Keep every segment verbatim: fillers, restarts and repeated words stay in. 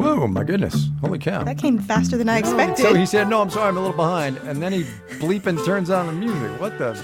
Whoa, my goodness. Holy cow. That came faster than I expected. So he said, no, I'm sorry, I'm a little behind. And then he bleeping turns on the music. What the?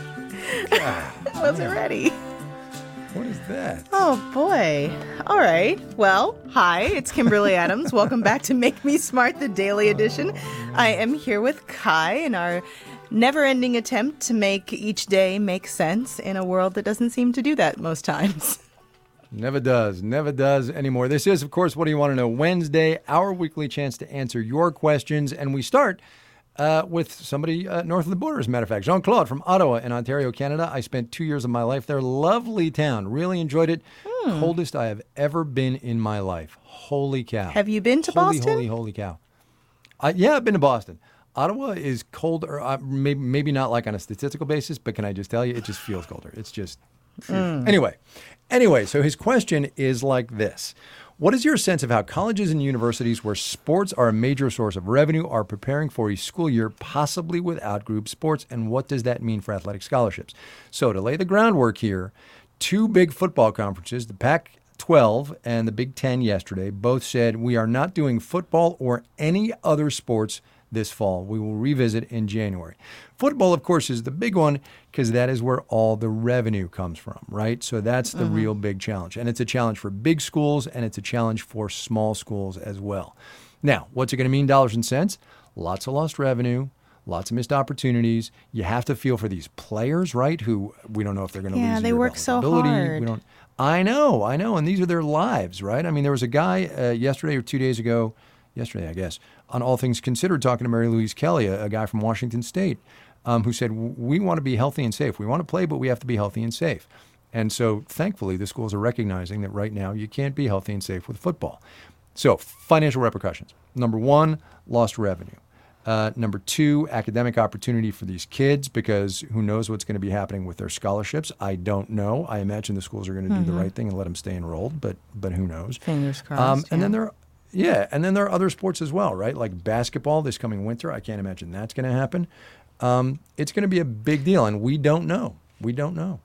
I wasn't ready. What is that? Oh, boy. All right. Well, hi, it's Kimberly Adams. Welcome back to Make Me Smart, the Daily Edition. I am here with Kai in our never-ending attempt to make each day make sense in a world that doesn't seem to do that most times. Never does. Never does anymore. This is, of course, What Do You Want to Know? Wednesday, our weekly chance to answer your questions. And we start uh, with somebody uh, north of the border, as a matter of fact. Jean-Claude from Ottawa in Ontario, Canada. I spent two years of my life there. Lovely town. Really enjoyed it. Hmm. Coldest I have ever been in my life. Holy cow. Have you been to holy, Boston? Holy, holy cow. Uh, yeah, I've been to Boston. Ottawa is colder, uh, maybe, maybe not like on a statistical basis, but can I just tell you, it just feels colder. It's just, mm. anyway. Anyway, so his question is like this. What is your sense of how colleges and universities where sports are a major source of revenue are preparing for a school year possibly without group sports, and what does that mean for athletic scholarships? So to lay the groundwork here, two big football conferences, the Pac twelve and the Big Ten yesterday, both said we are not doing football or any other sports this fall. We will revisit in January. Football, of course, is the big one because that is where all the revenue comes from, right? So that's the mm-hmm. real big challenge. And it's a challenge for big schools, and it's a challenge for small schools as well. Now, what's it going to mean, dollars and cents? Lots of lost revenue, lots of missed opportunities. You have to feel for these players, right, who we don't know if they're going to yeah, lose they their work so hard. We don't. I know, I know, and these are their lives, right? I mean, there was a guy uh, yesterday or two days ago, yesterday, I guess, on All Things Considered, talking to Mary Louise Kelly, a, a guy from Washington State, um, who said, we want to be healthy and safe. We want to play, but we have to be healthy and safe. And so, thankfully, the schools are recognizing that right now you can't be healthy and safe with football. So, financial repercussions. Number one, lost revenue. Uh, number two, academic opportunity for these kids, because who knows what's going to be happening with their scholarships. I don't know. I imagine the schools are going to mm-hmm. do the right thing and let them stay enrolled, but but who knows? Fingers crossed. Um, and yeah. then there are Yeah, and then there are other sports as well, right? Like basketball this coming winter. I can't imagine that's going to happen. Um, it's going to be a big deal, and we don't know. We don't know.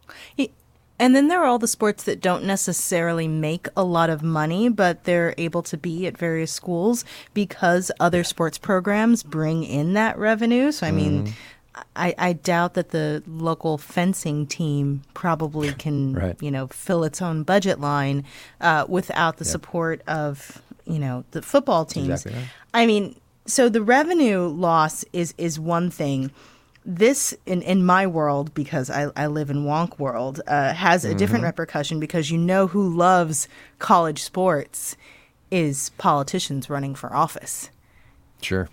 And then there are all the sports that don't necessarily make a lot of money, but they're able to be at various schools because other sports programs bring in that revenue. So, I mean, mm. I, I doubt that the local fencing team probably can, right. you know, fill its own budget line uh, without the yep. support of you know, the football teams. Exactly right. I mean, so the revenue loss is, is one thing. This, in, in my world, because I, I live in wonk world, uh, has a mm-hmm. different repercussion because you know who loves college sports is politicians running for office. Sure.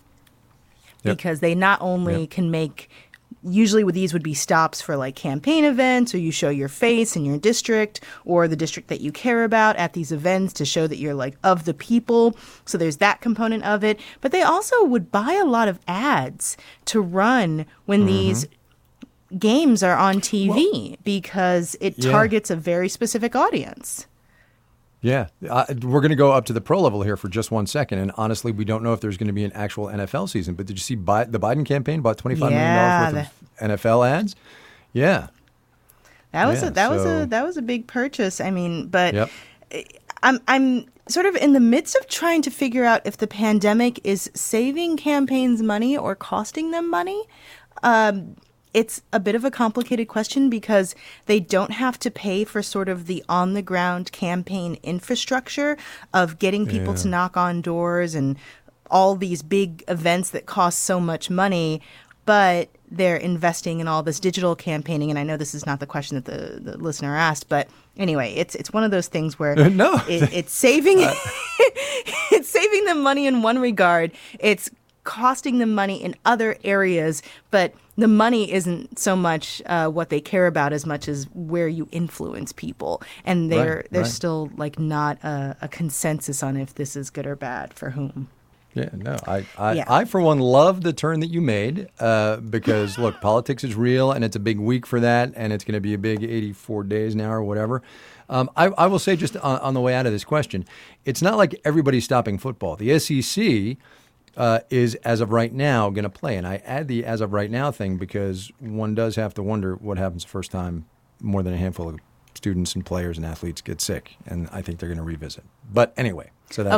Yep. Because they not only yep. can make... Usually with these would be stops for like campaign events, or you show your face in your district or the district that you care about at these events to show that you're like of the people. So there's that component of it. But they also would buy a lot of ads to run when mm-hmm. these games are on T V well, because it yeah. targets a very specific audience. Yeah, uh, we're going to go up to the pro level here for just one second. And honestly, we don't know if there's going to be an actual N F L season. But did you see Bi- the Biden campaign bought twenty-five yeah, million dollars worth the... of N F L ads? Yeah. That was yeah, a that so... was a that was a big purchase. I mean, but yep. I'm I'm sort of in the midst of trying to figure out if the pandemic is saving campaigns money or costing them money. Um, It's a bit of a complicated question because they don't have to pay for sort of the on-the-ground campaign infrastructure of getting people yeah. to knock on doors and all these big events that cost so much money, but they're investing in all this digital campaigning. And I know this is not the question that the, the listener asked, but anyway, it's it's one of those things where no. it, it's saving uh. it's saving them money in one regard. It's costing them money in other areas, but the money isn't so much uh, what they care about as much as where you influence people. And they're, right, there's right. still like not a, a consensus on if this is good or bad for whom. Yeah, no, I, I, yeah. I for one, love the turn that you made uh, because, look, politics is real, and it's a big week for that, and it's going to be a big eighty-four days now or whatever. Um, I, I will say just on, on the way out of this question, it's not like everybody's stopping football. The S E C uh, is, as of right now, going to play, and I add the as of right now thing because one does have to wonder what happens the first time more than a handful of students and players and athletes get sick, and I think they're going to revisit. But anyway, so that's okay. that.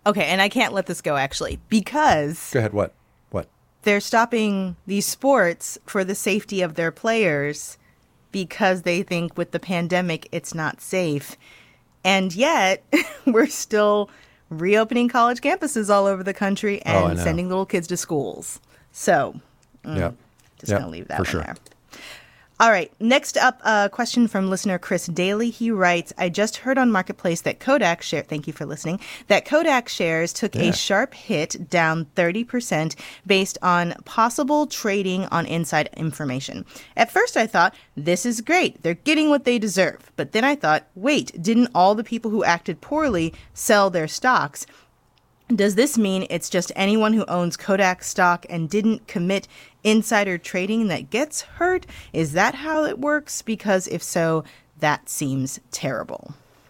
Okay, and I can't let this go, actually, because Go ahead. What? What? they're stopping these sports for the safety of their players because they think with the pandemic it's not safe. And yet, we're still reopening college campuses all over the country Oh, I and know. sending little kids to schools. So, mm, Yeah. just Yep, going to leave that for one sure. there. All right. Next up, a question from listener Chris Daly. He writes, I just heard on Marketplace that Kodak share, thank you for listening, that Kodak shares took Yeah. a sharp hit, down thirty percent, based on possible trading on inside information. At first I thought, this is great. They're getting what they deserve. But then I thought, wait, didn't all the people who acted poorly sell their stocks? Does this mean it's just anyone who owns Kodak stock and didn't commit insider trading that gets hurt? Is that how it works? Because if so, that seems terrible.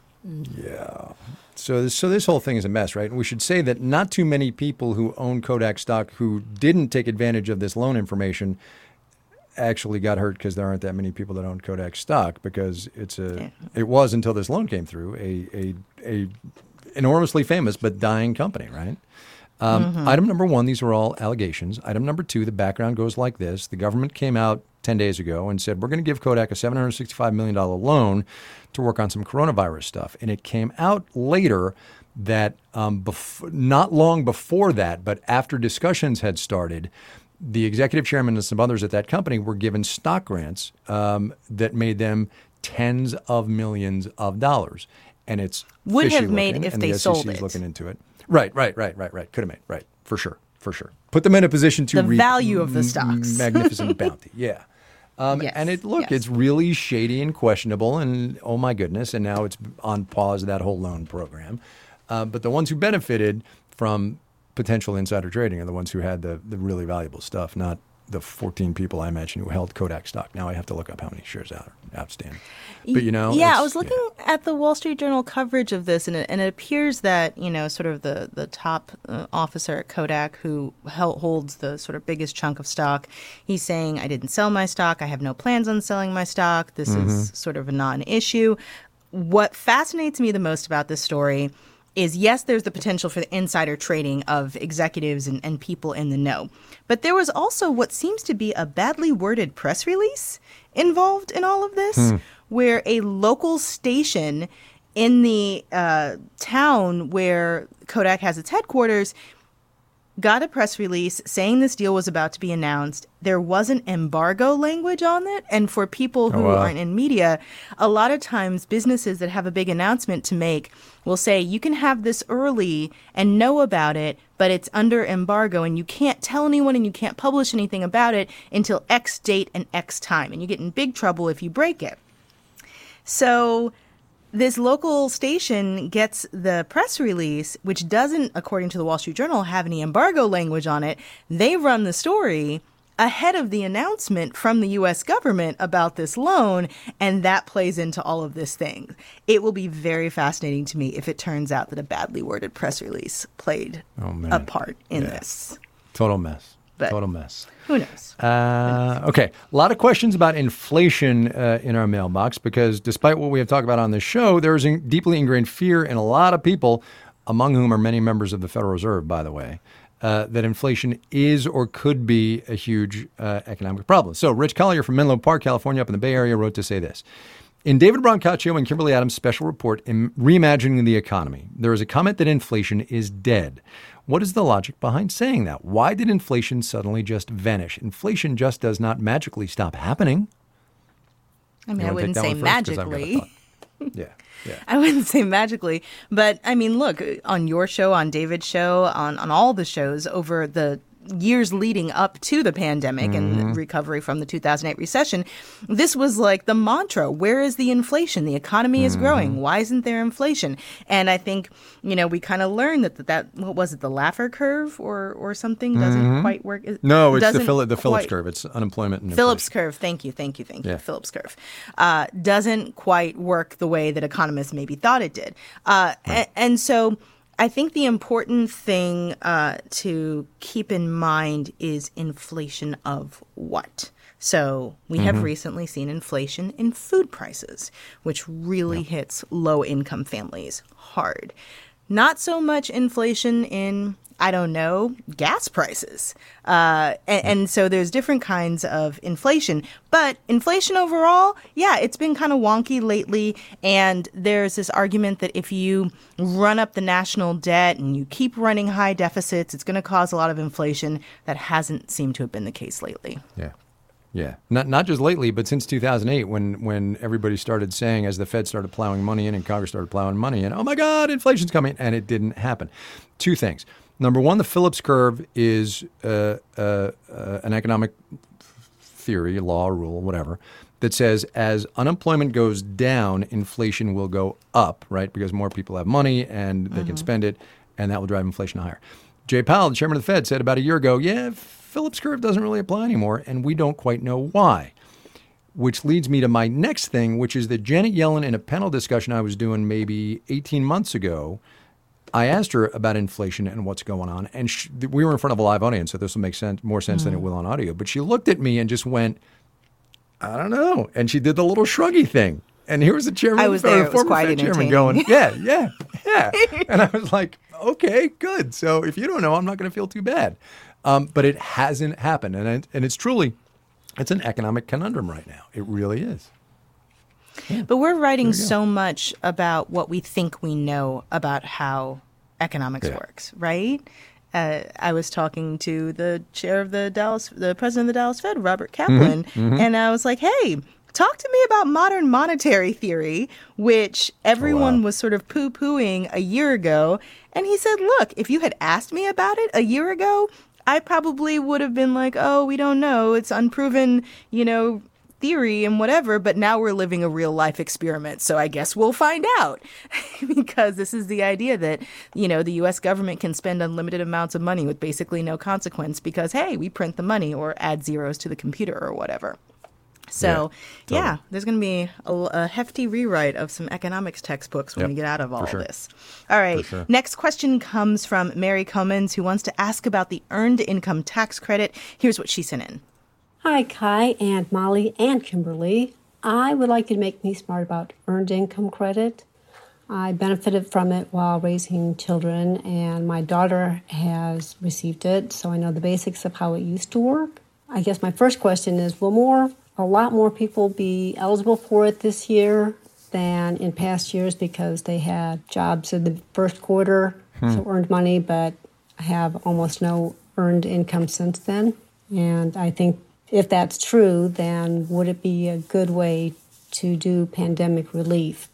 Yeah. So this, so this whole thing is a mess, right? And we should say that not too many people who own Kodak stock who didn't take advantage of this loan information actually got hurt, because there aren't that many people that own Kodak stock, because it's a Yeah. it was, until this loan came through, a a a enormously famous but dying company, right? Um, Mm-hmm. Item number one, these are all allegations. Item number two, the background goes like this. The government came out ten days ago and said, we're going to give Kodak a seven hundred sixty-five million dollars loan to work on some coronavirus stuff. And it came out later that um, bef- not long before that, but after discussions had started, the executive chairman and some others at that company were given stock grants um, that made them tens of millions of dollars. And it's Would fishy have made looking, if and they the sold S E C is it. looking into it. Right, right, right, right, right. Could have made, right, for sure, for sure. Put them in a position to The reap value of the m- stocks. magnificent bounty. Yeah. Um, Yes, and it look, yes. it's really shady and questionable, and oh my goodness, and now it's on pause, that whole loan program. Uh, but the ones who benefited from potential insider trading are the ones who had the, the really valuable stuff, not the fourteen people I mentioned who held Kodak stock. Now I have to look up how many shares out outstanding. But you know, yeah, I it's- was looking at the Wall Street Journal coverage of this, and it, and it appears that, you know, sort of the, the top uh, officer at Kodak who hel- holds the sort of biggest chunk of stock, he's saying, I didn't sell my stock. I have no plans on selling my stock. This is sort of a non-issue. What fascinates me the most about this story is, yes, there's the potential for the insider trading of executives and, and people in the know. But there was also what seems to be a badly worded press release involved in all of this, where a local station in the uh, town where Kodak has its headquarters got a press release saying this deal was about to be announced. There wasn't embargo language on it. And for people who Oh, wow. aren't in media, a lot of times businesses that have a big announcement to make will say, you can have this early and know about it, but it's under embargo and you can't tell anyone and you can't publish anything about it until X date and X time. And you get in big trouble if you break it. So this local station gets the press release, which doesn't, according to the Wall Street Journal, have any embargo language on it. They run the story ahead of the announcement from the U S government about this loan, and that plays into all of this thing. It will be very fascinating to me if it turns out that a badly worded press release played Oh, man. a part in Yeah. this. Total mess. But- Total mess. Who knows? Uh, okay, a lot of questions about inflation uh, in our mailbox, because despite what we have talked about on this show, there is a deeply ingrained fear in a lot of people, among whom are many members of the Federal Reserve, by the way, uh, that inflation is or could be a huge uh, economic problem. So Rich Collier from Menlo Park, California, up in the Bay Area, wrote to say this. In David Brancaccio and Kimberly Adams' special report, in Reimagining the Economy, there is a comment that inflation is dead. What is the logic behind saying that? Why did inflation suddenly just vanish? Inflation just does not magically stop happening. I mean, You I wanna take wouldn't that say one first? 'Cause I've got a magically. thought. Yeah, yeah. I wouldn't say magically, but I mean, look, on your show, on David's show, on, on all the shows over the years leading up to the pandemic Mm-hmm. and recovery from the two thousand eight recession, this was like the mantra. Where is the inflation? The economy is Mm-hmm. growing. Why isn't there inflation? And I think, you know, we kind of learned that, that, that, what was it, the Laffer curve or, or something doesn't quite work. It Mm-hmm. No, it's the, doesn't Phil- the Phillips quite- curve. It's unemployment and Phillips inflation. curve. Thank you, thank you, thank you. Yeah. Phillips curve uh, doesn't quite work the way that economists maybe thought it did, uh, Right. a- and so I think the important thing uh, to keep in mind is inflation of what. So we have recently seen inflation in food prices, which really hits low-income families hard. not so much inflation in, I don't know, gas prices. Uh, and, and so there's different kinds of inflation. But inflation overall, yeah, it's been kind of wonky lately. And there's this argument that if you run up the national debt and you keep running high deficits, it's going to cause a lot of inflation. That hasn't seemed to have been the case lately. Yeah. Yeah, not not just lately, but since two thousand eight, when when everybody started saying, as the Fed started plowing money in and Congress started plowing money in, oh my God, inflation's coming, and it didn't happen. Two things. Number one, the Phillips curve is uh, uh, uh, an economic theory, law, rule, whatever, that says as unemployment goes down, inflation will go up, right? Because more people have money and they mm-hmm. can spend it, and that will drive inflation higher. Jay Powell, the chairman of the Fed, said about a year ago, yeah, Phillips curve doesn't really apply anymore, and we don't quite know why. Which leads me to my next thing, which is that Janet Yellen, in a panel discussion I was doing maybe eighteen months ago, I asked her about inflation and what's going on, and she, we were in front of a live audience, so this will make sense, more sense mm. than it will on audio. But she looked at me and just went, I don't know, and she did the little shruggy thing. And here was the chairman, I was the there. It was former quite Fed chairman, going, yeah, yeah, yeah. And I was like, okay, good. So if you don't know, I'm not going to feel too bad. Um, but it hasn't happened, and it, and it's truly, it's an economic conundrum right now. It really is. Yeah. But we're writing so much about what we think we know about how economics yeah. works, right? Uh, I was talking to the chair of the Dallas, the president of the Dallas Fed, Robert Kaplan, mm-hmm. Mm-hmm. and I was like, hey, talk to me about modern monetary theory, which everyone oh, wow. was sort of poo-pooing a year ago. And he said, look, if you had asked me about it a year ago, I probably would have been like, oh, we don't know. It's unproven, you know, theory and whatever. But now we're living a real life experiment. So I guess we'll find out because this is the idea that, you know, the U S government can spend unlimited amounts of money with basically no consequence because, hey, we print the money or add zeros to the computer or whatever. So, yeah, totally. yeah there's going to be a, a hefty rewrite of some economics textbooks when yep, we get out of all sure. this. All right. Sure. Next question comes from Mary Comins, who wants to ask about the Earned Income Tax Credit. Here's what she sent in. Hi, Kai and Molly and Kimberly. I would like you to make me smart about Earned Income Credit. I benefited from it while raising children, and my daughter has received it, so I know the basics of how it used to work. I guess my first question is, will more a lot more people be eligible for it this year than in past years because they had jobs in the first quarter, hmm. so earned money, but have almost no earned income since then? And I think if that's true, then would it be a good way to do pandemic relief?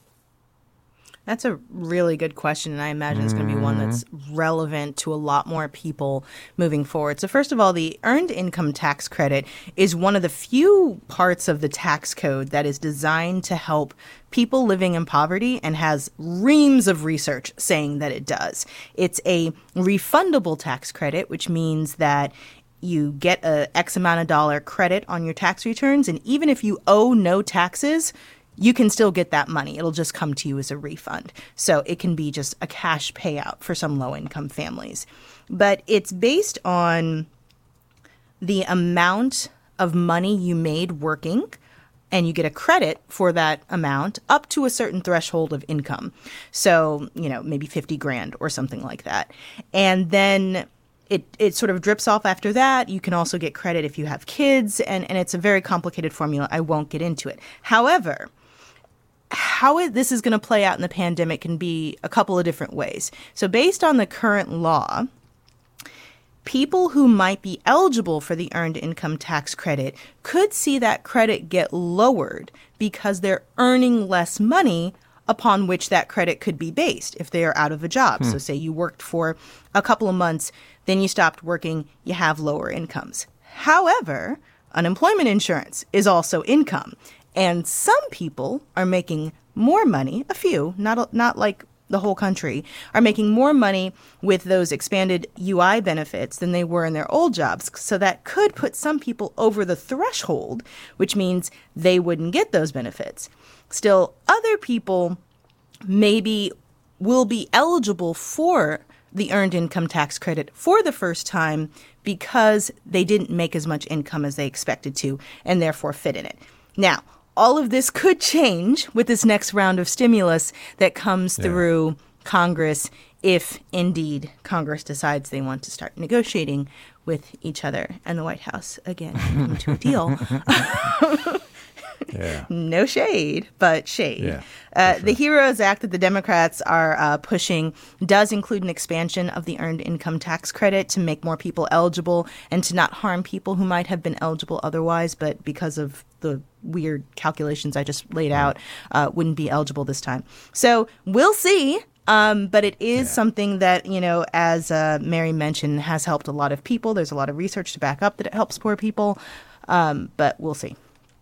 That's a really good question, and I imagine it's going to be one that's relevant to a lot more people moving forward. So first of all, the Earned Income Tax Credit is one of the few parts of the tax code that is designed to help people living in poverty and has reams of research saying that it does. It's a refundable tax credit, which means that you get a X amount of dollar credit on your tax returns, and even if you owe no taxes, you can still get that money. It'll just come to you as a refund. So it can be just a cash payout for some low-income families. But it's based on the amount of money you made working, and you get a credit for that amount up to a certain threshold of income. So, you know, maybe fifty grand or something like that. And then It it sort of drips off after that. You can also get credit if you have kids, and, and it's a very complicated formula. I won't get into it. However, how it, this is going to play out in the pandemic can be a couple of different ways. So based on the current law, people who might be eligible for the Earned Income Tax Credit could see that credit get lowered because they're earning less money upon which that credit could be based if they are out of a job. Hmm. So say you worked for a couple of months, then you stopped working, you have lower incomes. However, unemployment insurance is also income. And some people are making more money, a few, not not like the whole country, are making more money with those expanded U I benefits than they were in their old jobs. So that could put some people over the threshold, which means they wouldn't get those benefits. Still, other people maybe will be eligible for the Earned Income Tax Credit for the first time because they didn't make as much income as they expected to and therefore fit in it. Now, all of this could change with this next round of stimulus that comes Yeah. through Congress if indeed Congress decides they want to start negotiating with each other and the White House again come to a deal. Yeah. No shade, but shade. Yeah, uh, sure. The HEROES Act that the Democrats are uh, pushing does include an expansion of the earned income tax credit to make more people eligible and to not harm people who might have been eligible otherwise, but because of the weird calculations I just laid out, uh, wouldn't be eligible this time. So we'll see. Um, but it is Yeah. something that, you know, as uh, Mary mentioned, has helped a lot of people. There's a lot of research to back up that it helps poor people. Um, but we'll see.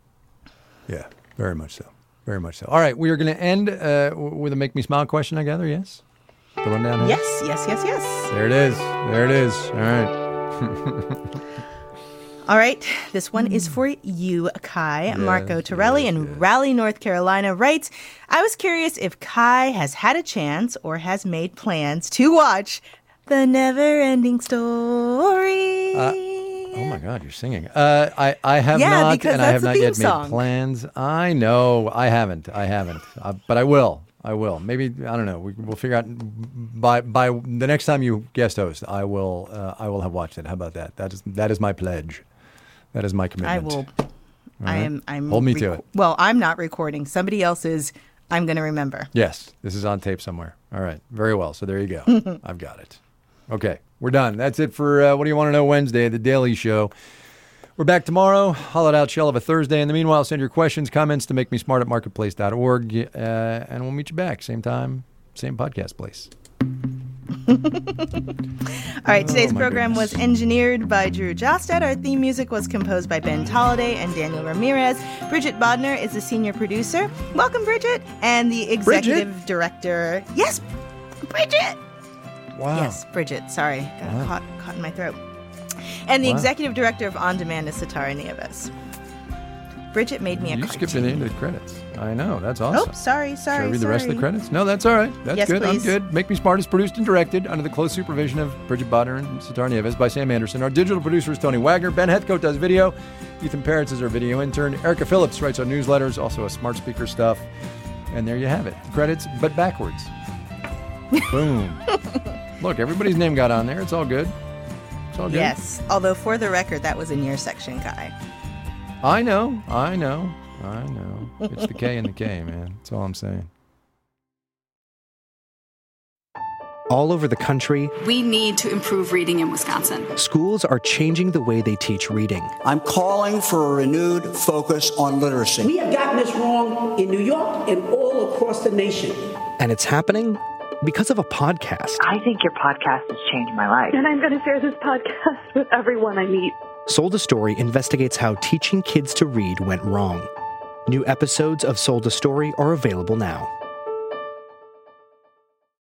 Yeah, very much so. Very much so. All right, we are going to end uh, w- with a Make Me Smile question, I gather, yes? The rundown here? Yes, yes, yes, yes. There it is. There it is. All right. All right, this one is for you, Kai. Yes, Marco Torelli yes, in yes. Raleigh, North Carolina writes, I was curious if Kai has had a chance or has made plans to watch The Never-Ending Story. Uh, Oh my God, you're singing. Uh, I, I have Yeah, not, because and I have that's not the yet theme made song. plans. I know, I haven't, I haven't, uh, but I will. I will. Maybe I don't know. We, we'll figure out by by the next time you guest host. I will. Uh, I will have watched it. How about that? That is that is my pledge. That is my commitment. I will. I right. am. I'm. Hold me to it. Well, I'm not recording. Somebody else is. I'm going to remember. Yes, this is on tape somewhere. All right, very well. So there you go. I've got it. Okay, we're done. That's it for uh, What Do You Want to Know Wednesday, the Daily Show. We're back tomorrow. Hollowed out shell of a Thursday. In the meanwhile, send your questions, comments to make me smart at marketplace dot org, uh, and we'll meet you back same time, same podcast place. All right, today's Oh, my program goodness. was engineered by Drew Jostad. Our theme music was composed by Ben Tolliday and Daniel Ramirez. Bridget Bodner is the senior producer. Welcome, Bridget. And the executive Bridget? director. Yes, Bridget. Wow. Yes, Bridget. Sorry, got Wow. caught, caught in my throat. And the Wow. executive director of On Demand is Satara Nieves. Bridget made me a You cartoon. skipped the end of the credits. I know. That's awesome. Oh, sorry, sorry, Should I read the sorry. rest of the credits? No, that's all right. That's Yes, good. please. I'm good. Make Me Smart is produced and directed under the close supervision of Bridget Bodner and Sitar Nieves by Sam Anderson. Our digital producer is Tony Wagner. Ben Heathcote does video. Ethan Parents is our video intern. Erica Phillips writes our newsletters, also a smart speaker stuff. And there you have it. Credits, but backwards. Boom. Look, everybody's name got on there. It's all good. It's all good. Yes, although for the record, that was in your section, Kai. I know. I know. I know. It's the K and the K, man. That's all I'm saying. All over the country, We need to improve reading in Wisconsin. schools are changing the way they teach reading. I'm calling for a renewed focus on literacy. We have gotten this wrong in New York and all across the nation. And it's happening because of a podcast. I think your podcast has changed my life. And I'm going to share this podcast with everyone I meet. Sold a Story investigates how teaching kids to read went wrong. New episodes of Sold a Story are available now.